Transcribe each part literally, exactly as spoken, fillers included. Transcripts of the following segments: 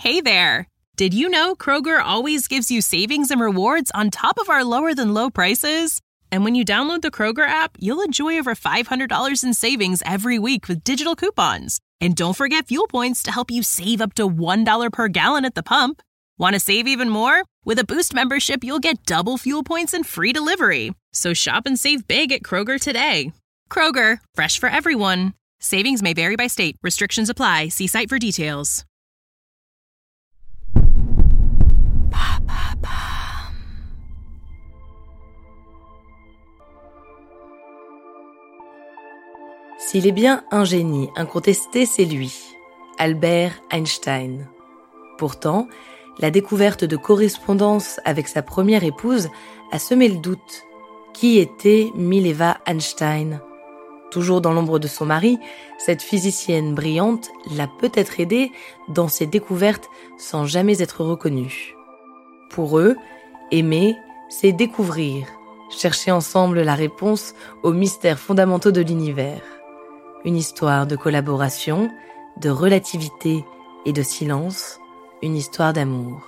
Hey there! Did you know Kroger always gives you savings and rewards on top of our lower-than-low prices? And when you download the Kroger app, you'll enjoy over five hundred dollars in savings every week with digital coupons. And don't forget fuel points to help you save up to one dollar per gallon at the pump. Want to save even more? With a Boost membership, you'll get double fuel points and free delivery. So shop and save big at Kroger today. Kroger, fresh for everyone. Savings may vary by state. Restrictions apply. See site for details. S'il est bien un génie incontesté, c'est lui, Albert Einstein. Pourtant, la découverte de correspondance avec sa première épouse a semé le doute. Qui était Mileva Einstein ? Toujours dans l'ombre de son mari, cette physicienne brillante l'a peut-être aidée dans ses découvertes sans jamais être reconnue. Pour eux, aimer, c'est découvrir, chercher ensemble la réponse aux mystères fondamentaux de l'univers. Une histoire de collaboration, de relativité et de silence, une histoire d'amour.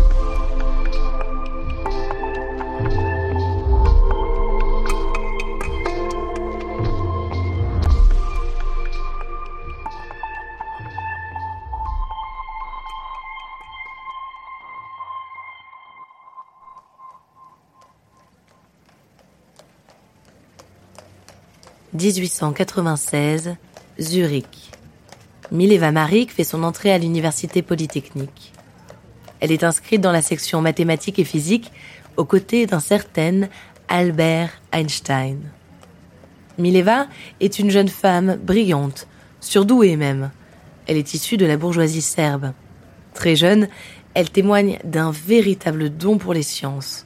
dix-huit cent quatre-vingt-seize, Zurich. Mileva Maric fait son entrée à l'université polytechnique. Elle est inscrite dans la section mathématiques et physique aux côtés d'un certain Albert Einstein. Mileva est une jeune femme brillante, surdouée même. Elle est issue de la bourgeoisie serbe. Très jeune, elle témoigne d'un véritable don pour les sciences.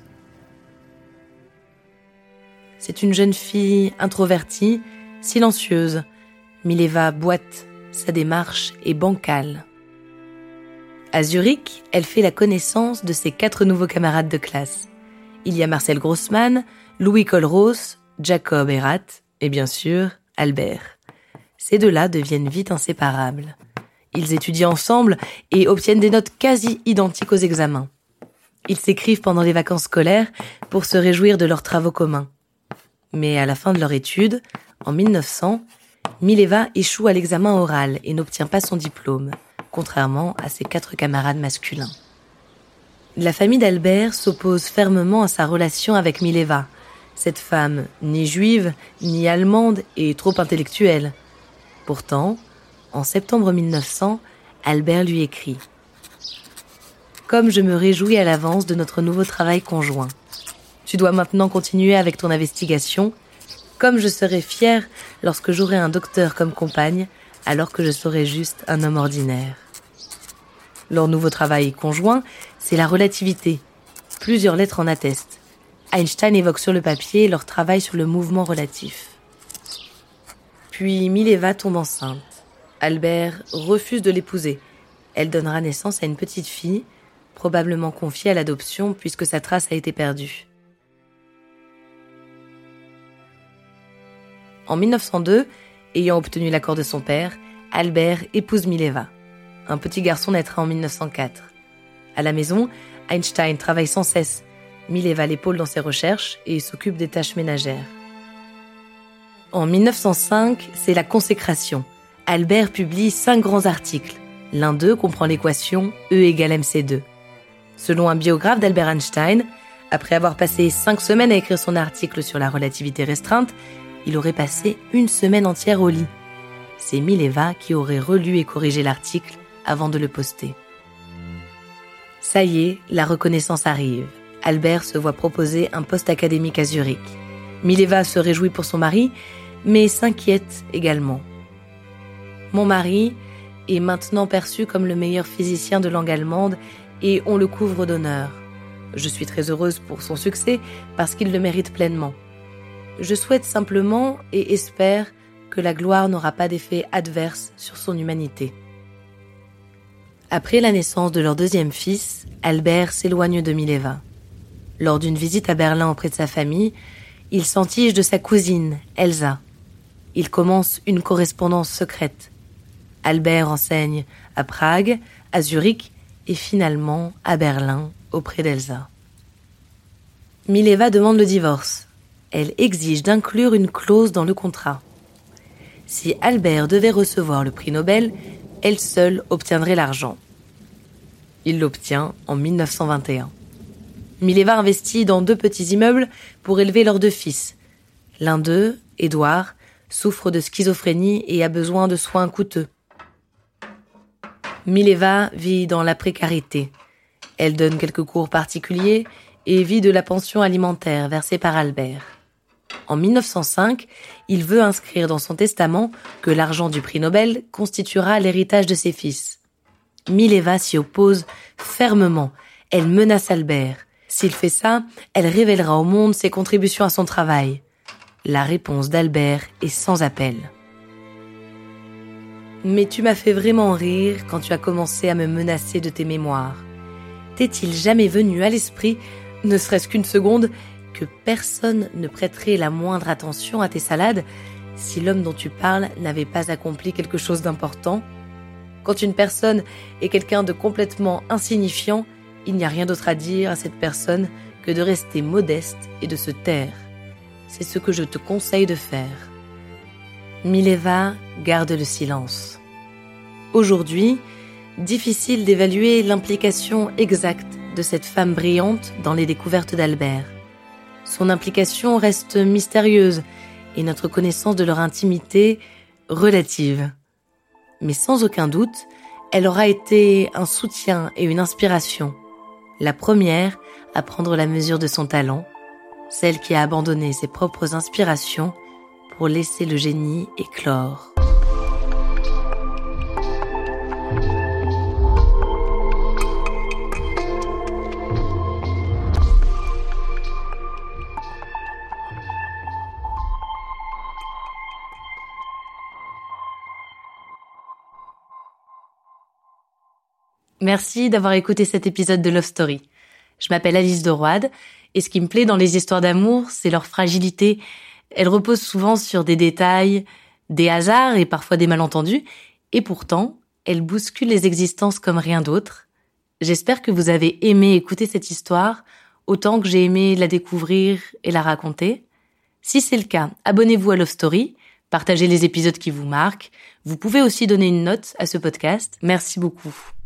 C'est une jeune fille introvertie, silencieuse. Mileva boite, sa démarche est bancale. À Zurich, elle fait la connaissance de ses quatre nouveaux camarades de classe. Il y a Marcel Grossmann, Louis Kohlrauss, Jacob Erat et bien sûr Albert. Ces deux-là deviennent vite inséparables. Ils étudient ensemble et obtiennent des notes quasi identiques aux examens. Ils s'écrivent pendant les vacances scolaires pour se réjouir de leurs travaux communs. Mais à la fin de leur étude, en mille neuf cents, Mileva échoue à l'examen oral et n'obtient pas son diplôme, contrairement à ses quatre camarades masculins. La famille d'Albert s'oppose fermement à sa relation avec Mileva, cette femme ni juive, ni allemande et trop intellectuelle. Pourtant, en septembre mille neuf cents, Albert lui écrit « Comme je me réjouis à l'avance de notre nouveau travail conjoint. Tu dois maintenant continuer avec ton investigation, comme je serai fière lorsque j'aurai un docteur comme compagne, alors que je serai juste un homme ordinaire. » Leur nouveau travail conjoint, c'est la relativité. Plusieurs lettres en attestent. Einstein évoque sur le papier leur travail sur le mouvement relatif. Puis Mileva tombe enceinte. Albert refuse de l'épouser. Elle donnera naissance à une petite fille, probablement confiée à l'adoption puisque sa trace a été perdue. En mille neuf cent deux, ayant obtenu l'accord de son père, Albert épouse Mileva. Un petit garçon naîtra en mille neuf cent quatre. À la maison, Einstein travaille sans cesse. Mileva l'épaule dans ses recherches et s'occupe des tâches ménagères. En mille neuf cent cinq, c'est la consécration. Albert publie cinq grands articles. L'un d'eux comprend l'équation E égale M C deux. Selon un biographe d'Albert Einstein, après avoir passé cinq semaines à écrire son article sur la relativité restreinte, il aurait passé une semaine entière au lit. C'est Mileva qui aurait relu et corrigé l'article avant de le poster. Ça y est, la reconnaissance arrive. Albert se voit proposer un poste académique à Zurich. Mileva se réjouit pour son mari, mais s'inquiète également. Mon mari est maintenant perçu comme le meilleur physicien de langue allemande et on le couvre d'honneur. Je suis très heureuse pour son succès parce qu'il le mérite pleinement. Je souhaite simplement et espère que la gloire n'aura pas d'effet adverse sur son humanité. Après la naissance de leur deuxième fils, Albert s'éloigne de Mileva. Lors d'une visite à Berlin auprès de sa famille, il s'entiche de sa cousine, Elsa. Il commence une correspondance secrète. Albert enseigne à Prague, à Zurich et finalement à Berlin auprès d'Elsa. Mileva demande le divorce. Elle exige d'inclure une clause dans le contrat. Si Albert devait recevoir le prix Nobel, elle seule obtiendrait l'argent. Il l'obtient en mille neuf cent vingt et un. Mileva investit dans deux petits immeubles pour élever leurs deux fils. L'un d'eux, Édouard, souffre de schizophrénie et a besoin de soins coûteux. Mileva vit dans la précarité. Elle donne quelques cours particuliers et vit de la pension alimentaire versée par Albert. En mille neuf cent cinq, il veut inscrire dans son testament que l'argent du prix Nobel constituera l'héritage de ses fils. Mileva s'y oppose fermement. Elle menace Albert. S'il fait ça, elle révélera au monde ses contributions à son travail. La réponse d'Albert est sans appel. Mais tu m'as fait vraiment rire quand tu as commencé à me menacer de tes mémoires. T'est-il jamais venu à l'esprit, ne serait-ce qu'une seconde, que personne ne prêterait la moindre attention à tes salades si l'homme dont tu parles n'avait pas accompli quelque chose d'important? Quand une personne est quelqu'un de complètement insignifiant, il n'y a rien d'autre à dire à cette personne que de rester modeste et de se taire. C'est ce que je te conseille de faire. Mileva garde le silence. Aujourd'hui, difficile d'évaluer l'implication exacte de cette femme brillante dans les découvertes d'Albert. Son implication reste mystérieuse et notre connaissance de leur intimité relative. Mais sans aucun doute, elle aura été un soutien et une inspiration. La première à prendre la mesure de son talent, celle qui a abandonné ses propres inspirations pour laisser le génie éclore. Merci d'avoir écouté cet épisode de Love Story. Je m'appelle Alice de Roide et ce qui me plaît dans les histoires d'amour, c'est leur fragilité. Elles reposent souvent sur des détails, des hasards et parfois des malentendus, et pourtant, elles bousculent les existences comme rien d'autre. J'espère que vous avez aimé écouter cette histoire autant que j'ai aimé la découvrir et la raconter. Si c'est le cas, abonnez-vous à Love Story, partagez les épisodes qui vous marquent. Vous pouvez aussi donner une note à ce podcast. Merci beaucoup.